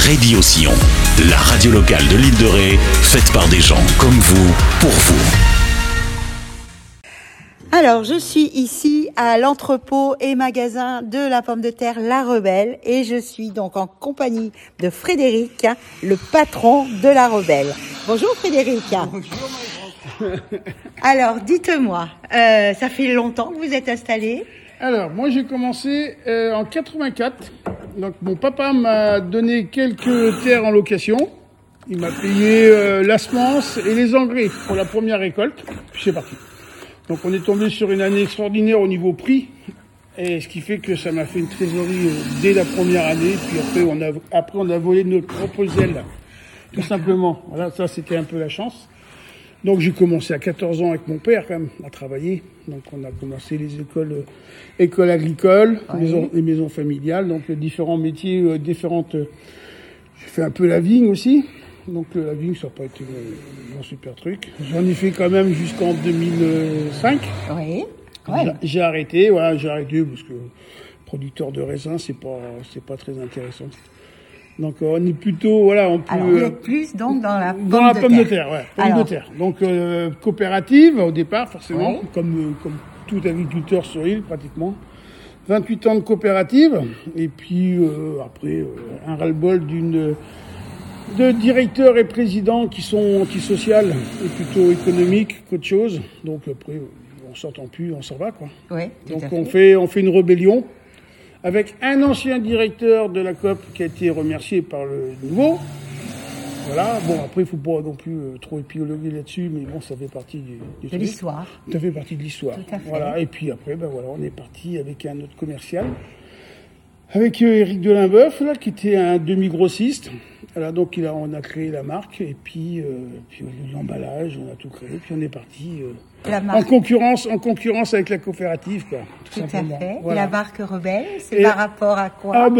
Radio Sillon, la radio locale de l'île de Ré, faite par des gens comme vous, pour vous. Alors, je suis ici à l'entrepôt et magasin de la pomme de terre La Rebelle et je suis donc en compagnie de Frédéric, le patron de La Rebelle. Bonjour Frédéric. Bonjour. Alors, dites-moi, ça fait longtemps que vous êtes installé? Alors, moi j'ai commencé en 84. Donc mon papa m'a donné quelques terres en location. Il m'a payé la semence et les engrais pour la première récolte. Puis c'est parti. Donc on est tombé sur une année extraordinaire au niveau prix. Et ce qui fait que ça m'a fait une trésorerie dès la première année. Puis après on a volé notre propre aile. Tout simplement. Voilà, ça c'était un peu la chance. Donc j'ai commencé à 14 ans avec mon père quand même à travailler. Donc on a commencé les écoles agricoles, Oui. les maisons familiales, donc différents métiers, différentes. J'ai fait un peu la vigne aussi. Donc la vigne ça n'a pas été mon super truc. J'en ai fait quand même jusqu'en 2005. Oui. J'ai arrêté, parce que producteur de raisin c'est pas très intéressant. Donc on est plutôt on peut. Alors, vous êtes plus donc dans la pomme de terre, ouais, pomme de terre. Donc coopérative au départ forcément, Oui. comme tout agriculteur sur l'île pratiquement. 28 ans de coopérative et puis après un ras-le-bol de directeurs et présidents qui sont antisociales et plutôt économiques qu'autre chose. Donc après on s'entend plus, on s'en va quoi. Oui, Donc on fait une rébellion. Avec un ancien directeur de la COP qui a été remercié par le nouveau. Voilà, bon après il faut pas non plus trop épiloguer là-dessus, mais bon ça fait partie du de l'histoire. Ça fait partie de l'histoire. Tout à fait. Voilà, et puis après on est parti avec un autre commercial, avec Éric Delimboeuf là qui était un demi-grossiste. Voilà, donc on a créé la marque et puis l'emballage, on a tout créé, puis on est parti La marque. en concurrence avec la coopérative quoi. Tout à simplement. fait. Voilà. La marque Rebelle, c'est Et- par rapport à quoi? Ah, bah,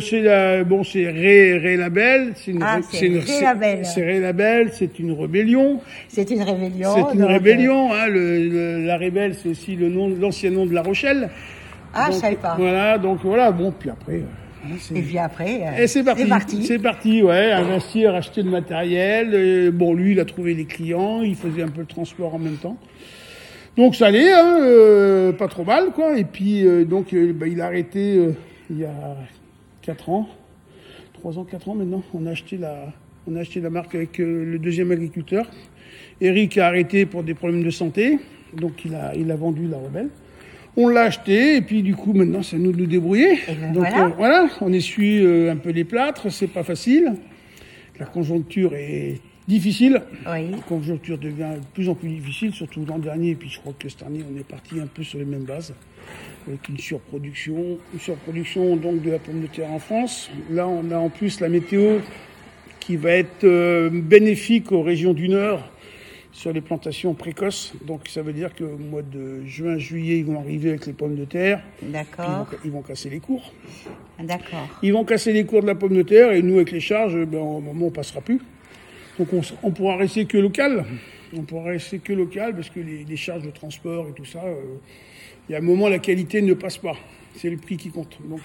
c'est Ré Label. C'est Ré Label. C'est Ré Label, c'est une rébellion. C'est une rébellion. C'est une donc, rébellion, hein. La Rébelle, c'est aussi l'ancien nom de La Rochelle. Ah, Donc, je savais pas. Voilà, donc voilà, bon, puis après, Et puis après, et c'est parti. C'est parti. Investir, acheter le matériel. Bon, lui, il a trouvé les clients, il faisait un peu le transport en même temps. Donc ça allait, pas trop mal, quoi. Et puis il a arrêté il y a 4 ans, 4 ans maintenant. On a acheté la marque avec le deuxième agriculteur. Eric a arrêté pour des problèmes de santé, donc il a vendu la Rebelle. On l'a acheté et puis du coup maintenant c'est à nous de nous débrouiller. Et ben Donc voilà. on essuie un peu les plâtres, c'est pas facile. La conjoncture est difficile. Oui. La conjoncture devient de plus en plus difficile, surtout l'an dernier. Et puis je crois que cette année, on est parti un peu sur les mêmes bases, avec une surproduction donc de la pomme de terre en France. Là, on a en plus la météo qui va être bénéfique aux régions du Nord sur les plantations précoces. Donc ça veut dire qu'au mois de juin, juillet, ils vont arriver avec les pommes de terre. D'accord. Ils vont casser les cours. D'accord. Ils vont casser les cours de la pomme de terre et nous, avec les charges, au moment on passera plus. Donc on pourra rester que local. On pourra rester que local parce que les charges de transport et tout ça, il y a un moment la qualité ne passe pas. C'est le prix qui compte. Donc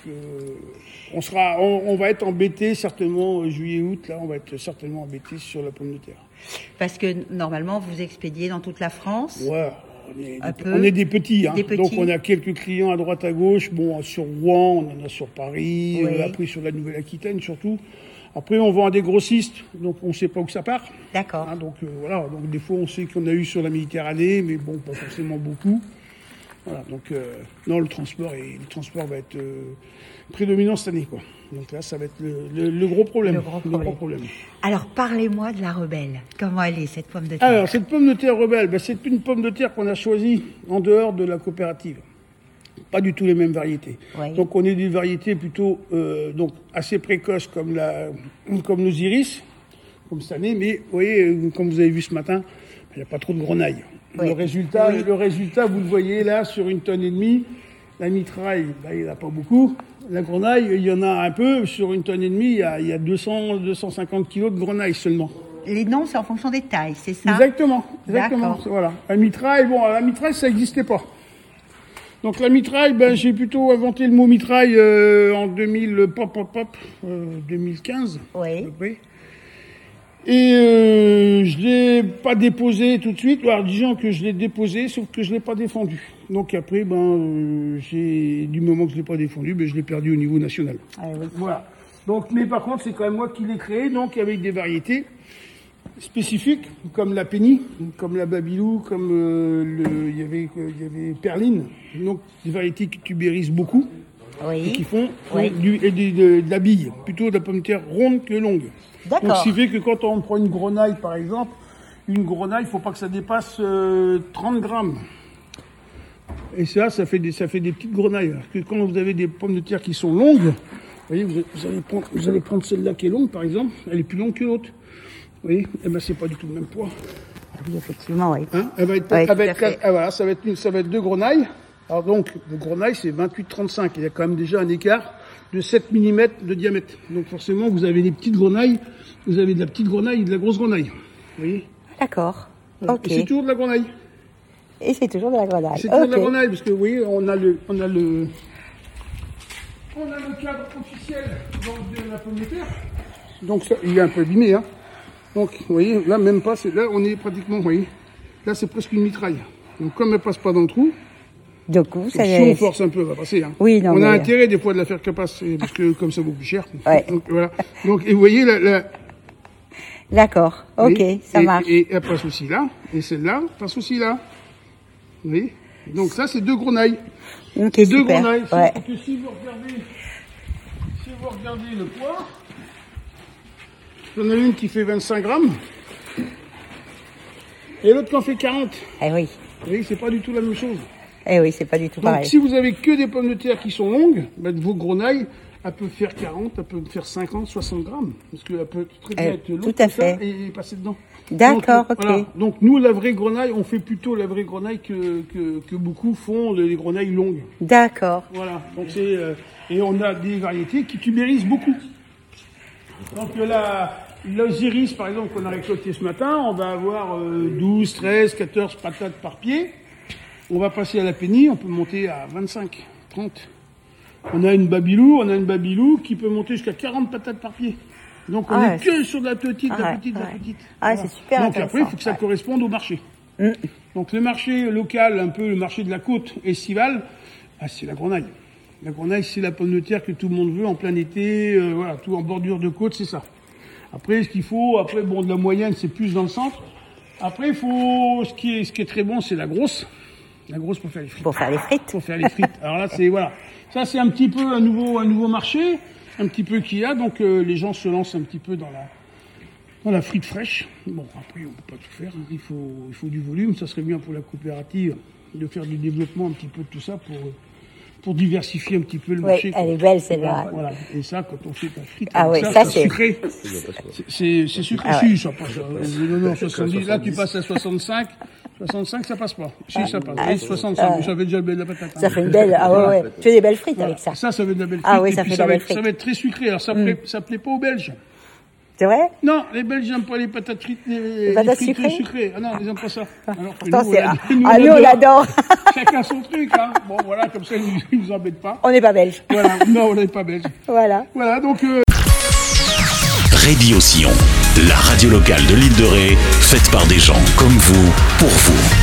on va être embêté certainement juillet-août. Là, on va être certainement embêté sur la pomme de terre. Parce que normalement, vous expédiez dans toute la France. Ouais. Un peu. On est des petits, hein. Des petits. Donc on a quelques clients à droite à gauche. Bon, sur Rouen, on en a sur Paris, Oui. après sur la Nouvelle-Aquitaine surtout. Après, on vend à des grossistes, donc on ne sait pas où ça part. D'accord. Hein, donc voilà, donc des fois on sait qu'on a eu sur la Méditerranée, mais bon, pas forcément beaucoup. Voilà, donc non, le transport va être prédominant cette année, quoi. Donc là, ça va être le gros problème. Le gros problème. Alors, parlez-moi de la Rebelle. Comment elle est, cette pomme de terre? Alors, cette pomme de terre Rebelle, c'est une pomme de terre qu'on a choisie en dehors de la coopérative. Pas du tout les mêmes variétés. Oui. Donc on est des variétés plutôt donc assez précoces comme nos iris, comme cette année, mais vous voyez, comme vous avez vu ce matin, il n'y a pas trop de grenaille. Oui. Le résultat, vous le voyez là, sur 1,5 tonne. La mitraille, il n'y en a pas beaucoup. La grenaille, il y en a un peu. Sur 1,5 tonne, il y a 250 kilos de grenaille seulement. Les noms, c'est en fonction des tailles, c'est ça? Exactement. D'accord. Voilà. La mitraille, ça n'existait pas. Donc la mitraille, j'ai plutôt inventé le mot mitraille en 2015. Oui. Et je l'ai pas déposé tout de suite. Alors disons que je l'ai déposé, sauf que je l'ai pas défendu. Donc après, du moment que je l'ai pas défendu, je l'ai perdu au niveau national. Ah, oui. Voilà. Donc, mais par contre, c'est quand même moi qui l'ai créé, donc avec des variétés spécifiques, comme la Penny, comme la Babylou, comme il y avait Perline. Donc des variétés qui tubérisent beaucoup. Oui. Et qui font de la bille, plutôt de la pomme de terre ronde que longue. D'accord. Donc, ce qui fait que quand on prend une grenaille, par exemple, une grenaille, il ne faut pas que ça dépasse 30 grammes. Et ça fait des petites grenailles. Alors que quand vous avez des pommes de terre qui sont longues, vous voyez, vous allez prendre celle-là qui est longue, par exemple, elle est plus longue que l'autre. Vous voyez, c'est pas du tout le même poids. Oui, effectivement, oui. Hein, elle va être, voilà, ça va être deux grenailles. Alors donc, le grenaille, c'est 28-35. Il y a quand même déjà un écart de 7 mm de diamètre. Donc forcément, vous avez des petites grenailles, vous avez de la petite grenaille et de la grosse grenaille. Vous voyez ? D'accord. Voilà. Ok. Et c'est toujours de la grenaille. Et c'est toujours de la grenaille. C'est toujours de la grenaille, parce que vous voyez, on a le cadre officiel donc, de la pomme de terre. Donc ça, il est un peu abîmé, hein. Donc, vous voyez, là, même pas, là, on est pratiquement, vous voyez, là, c'est presque une mitraille. Donc, comme elle passe pas dans le trou, Du coup, ça si on force un peu, elle va passer, hein. Oui, non, on a mais... intérêt, des fois, de la faire qu'elle passe, parce que, comme ça vaut plus cher. Ouais. Donc, voilà. Donc, et vous voyez, D'accord. Ok, voyez, ça marche. Et elle passe aussi là, et celle-là passe aussi là. Vous voyez? Donc, ça, c'est deux grenailles. Ok, C'est deux super. grenailles. Ouais. Sauf que si vous regardez le poids, j'en ai une qui fait 25 grammes et l'autre qui en fait 40. Eh oui. Vous voyez, c'est pas du tout la même chose. Eh oui, c'est pas du tout Donc, pareil. si vous avez que des pommes de terre qui sont longues, vos grenailles, elle peut faire 40, elle peut faire 50, 60 grammes. Parce qu'elle peut très bien être longue tout à comme ça fait. et passer dedans. D'accord, Donc, ok. voilà. Donc, nous, la vraie grenaille, on fait plutôt la vraie grenaille que beaucoup font les grenailles longues. D'accord. Voilà. Donc, et on a des variétés qui tubérisent beaucoup. Donc, l'Osiris, par exemple, qu'on a récolté ce matin, on va avoir 12, 13, 14 patates par pied. On va passer à la Penny, on peut monter à 25, 30. On a une Babylou qui peut monter jusqu'à 40 patates par pied. Donc on est que sur de la petite, la petite. Ah, c'est super Donc intéressant. après, il faut que ça corresponde au marché. Donc le marché local, un peu le marché de la côte estivale, c'est la grenaille. La grenaille, c'est la pomme de terre que tout le monde veut en plein été, voilà, tout en bordure de côte, c'est ça. Après, ce qu'il faut, de la moyenne, c'est plus dans le centre. Après, ce qui est très bon, c'est la grosse. La grosse pour faire les frites. Pour faire les frites. Pour faire les frites. Alors là, voilà. Ça, c'est un petit peu un nouveau marché, un petit peu qu'il y a. Donc, les gens se lancent un petit peu dans la frite fraîche. Bon, après, on peut pas tout faire. Hein. Il faut du volume. Ça serait bien pour la coopérative de faire du développement un petit peu de tout ça pour diversifier un petit peu le marché. Oui, elle est belle, celle-là. Voilà. Et ça, quand on fait ta frite, ça c'est sucré. C'est sucré. Si, ça passe. Non, 70. Là, tu passes à 65. 65, ça passe pas. Si, ça passe. 65, ça fait déjà belle la patate. Ça fait une belle. Ah ouais. Tu fais des belles frites avec ça. Ça fait de la belle frite. Ah oui, et ça puis fait de la belle frite. ça va être très sucré. Alors, ça plaît pas aux Belges. C'est vrai? Non, les Belges n'aiment pas les patates frites, les patates frites sucrées. Ah non, ils n'aiment pas ça. Alors que Pourtant, nous, on l'adore. Chacun son truc, hein. Bon, voilà, comme ça, ils nous embêtent pas. On n'est pas belge. Voilà, non, on n'est pas belge. Voilà. Voilà, donc... Radio Sillon, la radio locale de l'île de Ré, faite par des gens comme vous, pour vous.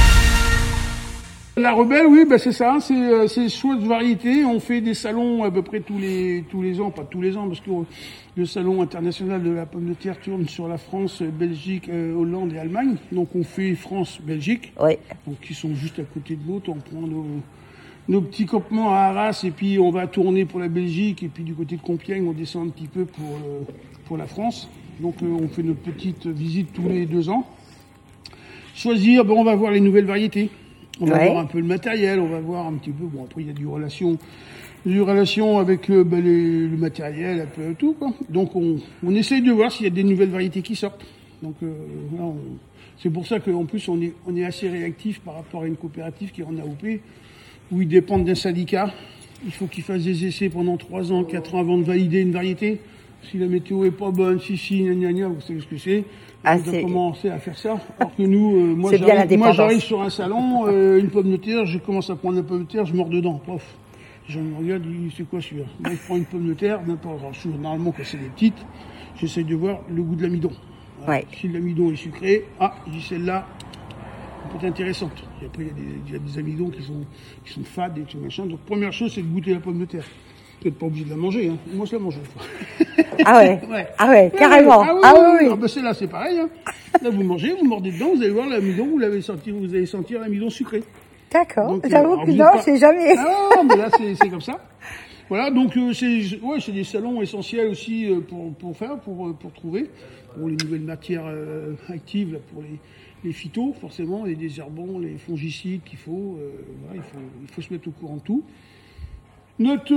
La Rebelle, oui, c'est ça, c'est choix de variété. On fait des salons à peu près tous les ans, pas tous les ans, parce que le salon international de la pomme de terre tourne sur la France, Belgique, Hollande et Allemagne. Donc on fait France-Belgique, donc qui sont juste à côté de l'autre. On prend nos petits campements à Arras et puis on va tourner pour la Belgique et puis du côté de Compiègne, on descend un petit peu pour la France. Donc on fait notre petite visite tous les 2 ans. Choisir, on va voir les nouvelles variétés. On va voir un peu le matériel, on va voir un petit peu, après il y a du relation avec le matériel, un peu tout, quoi. Donc on essaye de voir s'il y a des nouvelles variétés qui sortent. Donc voilà, c'est pour ça qu'en plus on est assez réactif par rapport à une coopérative qui est en AOP, où ils dépendent d'un syndicat. Il faut qu'ils fassent des essais pendant 3 ans, 4 ans avant de valider une variété. Si la météo est pas bonne, gna gna, vous savez ce que c'est. Ah, On a commencé à faire ça. Alors que nous, moi C'est bien l'indépendance. j'arrive sur un salon, une pomme de terre, je commence à prendre la pomme de terre, je mords dedans. Pof. Je me regarde, je dis, c'est quoi celui-là? Moi, je prends une pomme de terre, n'importe. Alors, normalement, quand c'est des petites, j'essaye de voir le goût de l'amidon. Ouais. Si l'amidon est sucré, je dis celle-là, peut être intéressante. Et après, il y a des amidons qui sont fades et tout machin. Donc, première chose, c'est de goûter la pomme de terre. Vous n'êtes pas obligé de la manger, hein. Moi, je la mange. Ah ouais. Ouais. Ah ouais, carrément. Ah oui. Celle-là, c'est pareil, hein. Là, vous mangez, vous mordez dedans, vous allez voir l'amidon, vous allez sentir l'amidon sucré. D'accord. Donc, J'avoue alors, que vous non, êtes pas- c'est jamais. Ah, mais là, c'est comme ça. Voilà, donc c'est des salons essentiels aussi pour trouver pour les nouvelles matières actives là, pour les phytos forcément, les désherbants, les fongicides qu'il faut. Voilà, il faut se mettre au courant de tout. Notre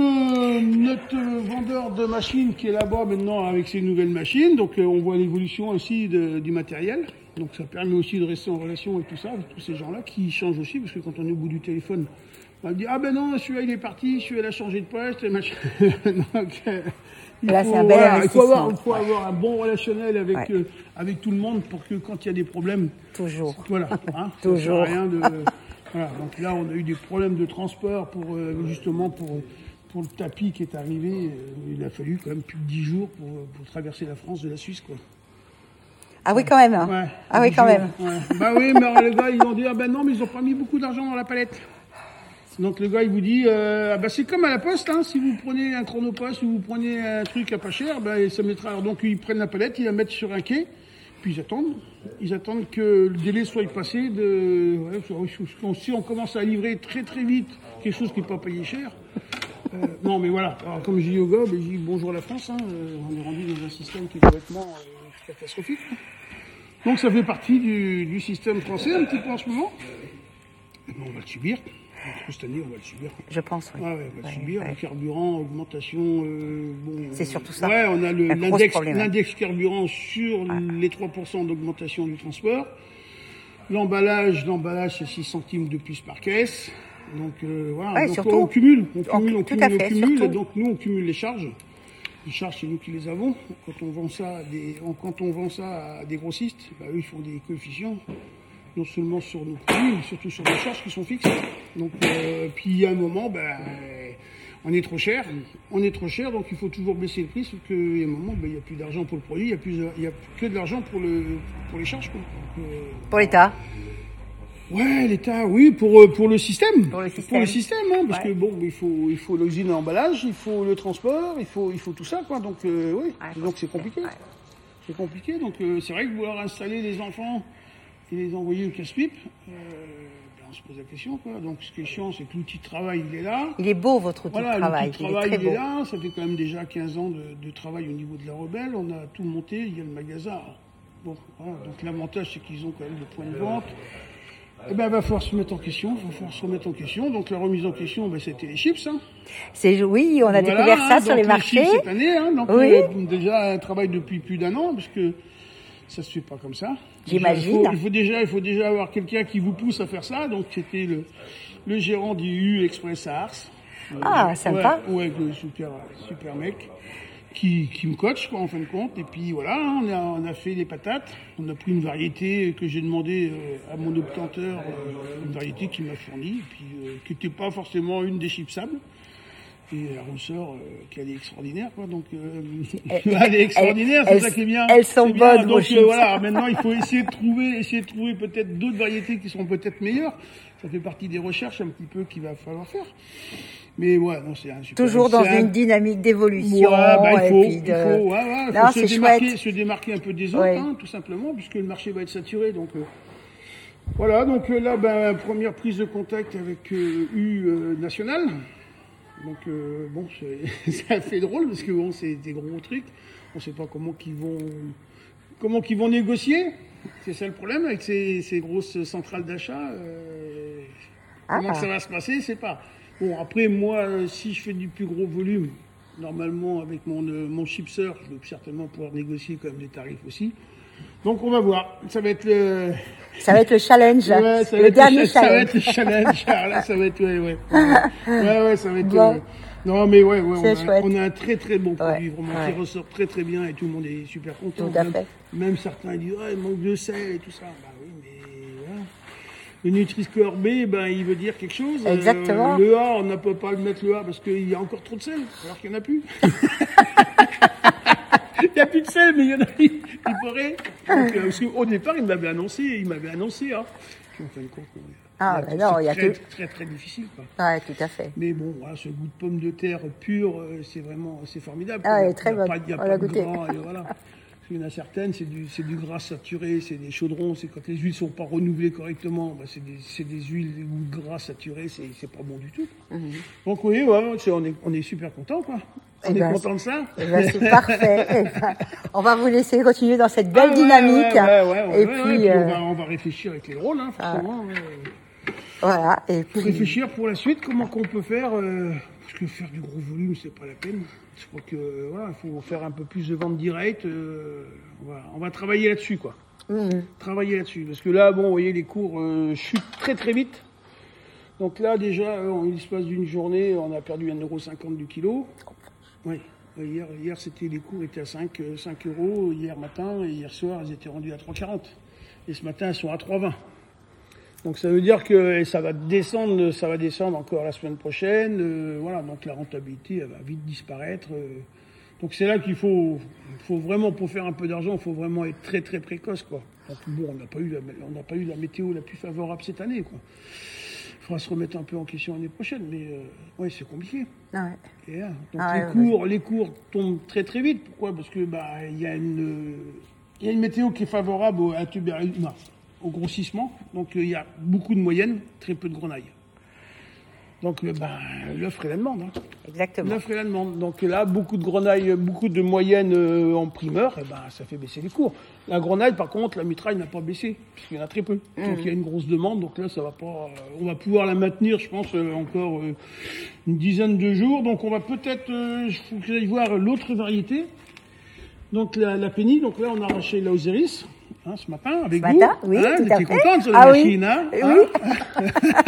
vendeur de machines qui est là-bas maintenant avec ses nouvelles machines, donc on voit l'évolution aussi du matériel. Donc ça permet aussi de rester en relation avec tout ça, avec tous ces gens-là qui changent aussi, parce que quand on est au bout du téléphone, on dit ah ben non, celui-là il est parti, celui-là a changé de poste, et machin. Donc, là, c'est un bel investissement. Il faut avoir un bon relationnel avec tout le monde pour que quand il y a des problèmes, Toujours. voilà, hein, Toujours. Ça sert à rien de. Voilà, donc là on a eu des problèmes de transport pour le tapis qui est arrivé. Il a fallu quand même plus de 10 jours pour traverser la France de la Suisse, quoi. Ah oui, quand même. Hein. Ouais, Ah oui, 10 quand jours, même. ouais. Bah oui, mais alors, les gars, ils ont dit, ah ben non, mais ils ont pas mis beaucoup d'argent dans la palette. Donc le gars, il vous dit, c'est comme à la poste, hein, si vous prenez un chronopost ou vous prenez un truc à pas cher, ça mettra. Alors, donc ils prennent la palette, ils la mettent sur un quai, puis ils attendent que le délai soit passé si on commence à livrer très très vite quelque chose qui n'est pas payé cher. Non, mais voilà. Alors, comme je dis au gars, je dis bonjour à la France, hein, on est rendu dans un système qui est complètement catastrophique. Donc ça fait partie du système français un petit peu en ce moment. On va le subir. Cette année, on va le subir. Je pense, oui. Ouais, on va le subir. Le carburant, augmentation. C'est surtout ça. Ouais, on a l'index carburant sur Ah. les 3% d'augmentation du transport. L'emballage, c'est 6 centimes de plus par caisse. Donc voilà. Ouais, donc surtout, on cumule. tout à fait, Et surtout. donc nous, on cumule les charges. Les charges, c'est nous qui les avons. Quand on vend ça à des grossistes, eux, ils font des coefficients. Non seulement sur nos produits, mais surtout sur nos charges qui sont fixes. Donc, puis à un moment, on est trop cher, donc il faut toujours baisser le prix, sauf qu'à un moment, il n'y a plus d'argent pour le produit, il y a que de l'argent pour les charges, quoi. Donc, Pour l'État. ouais, l'État, oui, pour le système. Pour le système. Hein, parce que bon, il faut l'usine à emballage, il faut le transport, il faut tout ça, quoi. Donc, oui, donc c'est compliqué. Ouais. C'est compliqué, donc c'est vrai que vouloir installer les enfants et les envoyer au casse-pipe, on se pose la question, quoi. Donc ce qui est chiant, c'est que l'outil de travail, il est là. Il est beau, votre outil de travail. L'outil de Il est travail, très il beau. est là. Ça fait quand même déjà 15 ans de travail au niveau de la Rebelle. On a tout monté, il y a le magasin. Bon, voilà. Donc l'avantage, c'est qu'ils ont quand même le point de vente. Eh ben, va falloir se mettre en question. Donc la remise en question, c'était les chips, hein. Oui, on a découvert ça sur donc les marchés. chips cette année, hein. Donc Oui. déjà un travail depuis plus d'un an, parce que ça se fait pas comme ça. J'imagine. Il faut déjà avoir quelqu'un qui vous pousse à faire ça. Donc c'était le gérant du U Express à Ars. Ah, sympa. Ouais, le super mec qui me coach, quoi, en fin de compte. Et puis voilà, on a fait les patates. On a pris une variété que j'ai demandé à mon obtenteur, une variété qu'il m'a fournie, et puis qui n'était pas forcément une des chipsables. Et la rousseur elle est extraordinaire, quoi. Donc elle est extraordinaire, c'est ça qui est bien. Elles sont C'est bien. bonnes, Donc vos chips. voilà, maintenant il faut essayer de trouver peut-être d'autres variétés qui seront peut-être meilleures. Ça fait partie des recherches un petit peu qu'il va falloir faire. Mais ouais, non, c'est un super. Toujours dans une dynamique d'évolution. Ouais, il faut se démarquer un peu des autres, Ouais. hein, tout simplement, puisque le marché va être saturé. Donc voilà, donc là, première prise de contact avec U National. Donc bon, ça fait drôle parce que bon, c'est des gros trucs. On ne sait pas comment qu'ils vont négocier. C'est ça le problème avec ces grosses centrales d'achat. Comment que ça va se passer, c'est pas. Bon, après moi, si je fais du plus gros volume, normalement avec mon chipser, je vais certainement pouvoir négocier quand même des tarifs aussi. Donc on va voir. Ça va être le challenge. Ouais, le dernier ça va challenge. être le challenge. Alors là, ça va être, ouais, ça va être, Bon. Non, mais ouais, C'est chouette. on a un très très bon produit, Ouais, vraiment, ouais. qui ressort très très bien et tout le monde est super content. Tout à fait. Même certains disent, il manque de sel et tout ça. Bah oui, mais voilà. Le Nutri-Score B, ben, il veut dire quelque chose. Exactement. Le A, on ne peut pas le mettre le A parce qu'il y a encore trop de sel, alors qu'il n'y en a plus. Il n'y a plus de sel, mais il y en a, il paraît. Donc, parce qu'au départ, il m'avait annoncé, hein. Puis en fin de compte, Mais non, il y a très, que... très très difficile, quoi. Ouais, tout à fait. Mais bon, voilà, ce goût de pomme de terre pure, c'est formidable. Ah, elle est Il très y a bonne. il y a On pas l'a de goûté. gras, et voilà. Parce qu'il y en a certaines, c'est du gras saturé, c'est des chaudrons, c'est quand les huiles sont pas renouvelées correctement, bah, c'est des huiles, des goûts de gras saturés, c'est pas bon du tout. Donc oui, ouais, on est super content, quoi. On est content de ça. Eh ben, c'est parfait. Eh ben, on va vous laisser continuer dans cette belle dynamique. Et puis, on va réfléchir avec les rôles, hein, forcément. Voilà. Et puis, Réfléchir pour la suite, comment qu'on peut faire, parce que faire du gros volume, c'est pas la peine. Je crois que voilà, il faut faire un peu plus de vente directe. On va travailler là-dessus, quoi. Travailler là-dessus, parce que là, bon, vous voyez, les cours chutent très très vite. Donc là, déjà, en l'espace d'une journée, on a perdu 1,50 € du kilo. Oui. Hier, les cours étaient à 5 €, hier matin, et hier soir, ils étaient rendus à 3,40 €. Et ce matin, ils sont à 3,20 €. Donc ça veut dire que ça va descendre encore la semaine prochaine. Voilà, donc la rentabilité, elle va vite disparaître. Donc c'est là qu'il faut vraiment, pour faire un peu d'argent, il faut vraiment être très très précoce, quoi. Donc bon, on n'a pas eu la météo la plus favorable cette année, quoi. Il faudra se remettre un peu en question l'année prochaine, mais ouais, c'est compliqué. ouais. Et, donc les cours tombent très très vite. Pourquoi ? Parce que il y a une météo qui est favorable au grossissement. Donc il y a beaucoup de moyennes, très peu de grenailles. Donc l'offre et la demande. Hein. Exactement. L'offre et la demande. Donc là, beaucoup de grenailles, beaucoup de moyennes en primeur, et ça fait baisser les cours. La grenaille, par contre, la mitraille n'a pas baissé, puisqu'il y en a très peu. Donc il y a une grosse demande, donc là, ça va pas. On va pouvoir la maintenir, je pense, encore une dizaine de jours. Donc on va peut-être, il faut que j'aille voir l'autre variété. Donc la Penny, donc là on a arraché la Osiris, hein, ce matin avec vous. Oui, hein, tout à fait. Vous étiez contente sur la machine, hein, Oui.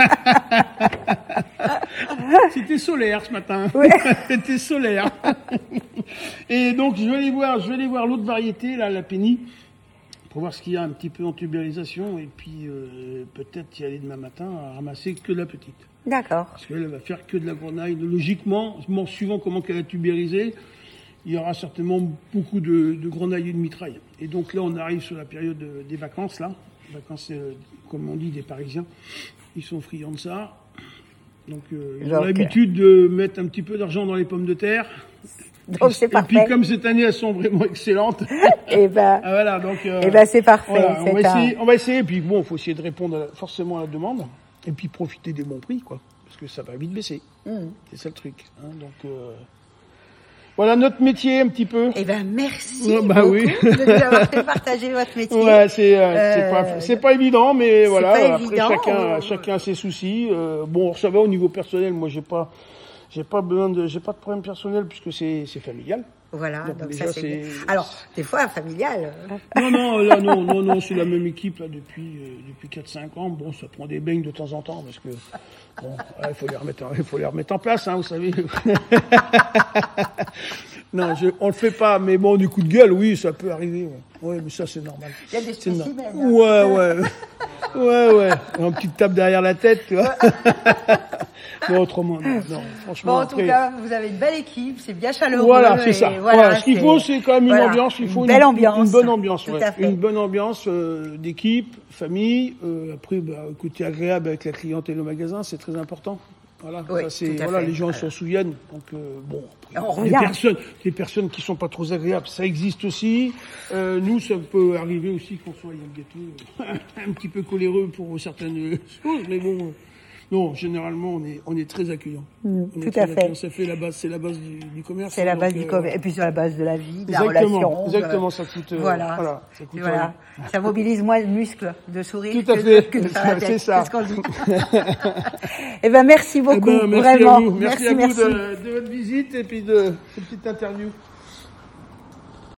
C'était solaire ce matin. Oui. C'était solaire. Et donc je vais aller voir l'autre variété, là, la Penny, pour voir ce qu'il y a un petit peu en tubérisation, et puis peut-être y aller demain matin à ramasser que la petite. D'accord. Parce qu'elle va faire que de la grenaille. Logiquement, suivant comment qu'elle a tubérisé, il y aura certainement beaucoup de grenaille et de mitraille. Et donc là, on arrive sur la période des vacances, là. Vacances, comme on dit, des Parisiens. Ils sont friands de ça. Donc, ils ont l'habitude de mettre un petit peu d'argent dans les pommes de terre. Donc c'est parfait. Et puis comme cette année, elles sont vraiment excellentes. Et voilà, donc. c'est parfait. Voilà, on va essayer. Puis bon, il faut essayer de répondre forcément à la demande. Et puis profiter des bons prix, quoi. Parce que ça va vite baisser. C'est ça le truc. Hein, donc. Voilà notre métier un petit peu. Merci beaucoup oui. de nous avoir fait partager votre métier. Ouais, c'est pas évident, mais voilà. Pas après évident, chacun a ses soucis. Bon, ça va au niveau personnel. Moi, j'ai pas de problème personnel puisque c'est familial. Voilà, donc déjà, ça c'est. Alors, des fois familial. Non, c'est la même équipe là depuis 4-5 ans. Bon, ça prend des beignes de temps en temps parce que bon, il faut les remettre en place, hein, vous savez. Non, on le fait pas, mais bon, du coup de gueule, oui, ça peut arriver. Ouais, mais ça c'est normal. Il y a des spécimens. Ouais. Une petite tape derrière la tête, tu vois. Mais autrement, non, franchement. Bon, en tout cas, vous avez une belle équipe, c'est bien chaleureux. Voilà, c'est ça. Voilà, ce qu'il faut, c'est quand même une ambiance. Il faut une belle ambiance. Une bonne ambiance, tout à fait. Une bonne ambiance d'équipe, famille. Après, côté agréable avec la clientèle au magasin, c'est très important. Voilà, oui, ça c'est les gens s'en souviennent. Donc les personnes qui sont pas trop agréables, ça existe aussi. Nous, ça peut arriver aussi qu'on soit un petit peu coléreux pour certaines choses, mais bon. Non, généralement, on est très accueillant. Tout à fait. Ça fait c'est la base du commerce. C'est la base du commerce. Et puis c'est la base de la vie, de la relation. Exactement, ça coûte. Voilà. Ça mobilise moins le muscle de sourire tout à fait. que de faire la tête. C'est ça. C'est ce qu'on dit. Merci beaucoup. Merci vraiment. À vous. Merci à vous de votre visite et puis de cette petite interview.